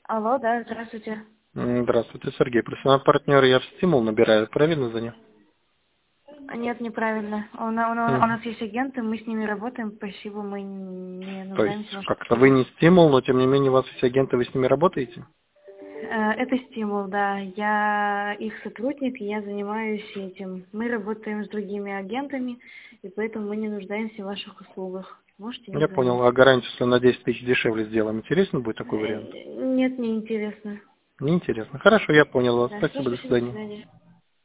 Алло, да, здравствуйте. Здравствуйте, Сергей. Профессиональный партнер, я в стимул набираю. Правильно звоню? Нет, неправильно. У нас есть агенты, мы с ними работаем. Спасибо, мы не То есть, нуждаемся в ваших как-то вы услугах. не стимул, но тем не менее у вас есть агенты, вы с ними работаете? Это стимул, да. Я их сотрудник, и я занимаюсь этим. Мы работаем с другими агентами, и поэтому мы не нуждаемся в ваших услугах. Можете не Я понял. звонить. А гарантию, если на 10 тысяч дешевле сделаем, интересно будет такой вариант? Нет, не интересно. Неинтересно. Хорошо, я понял вас. Да, все, Спасибо, до спасибо, до свидания. свидания.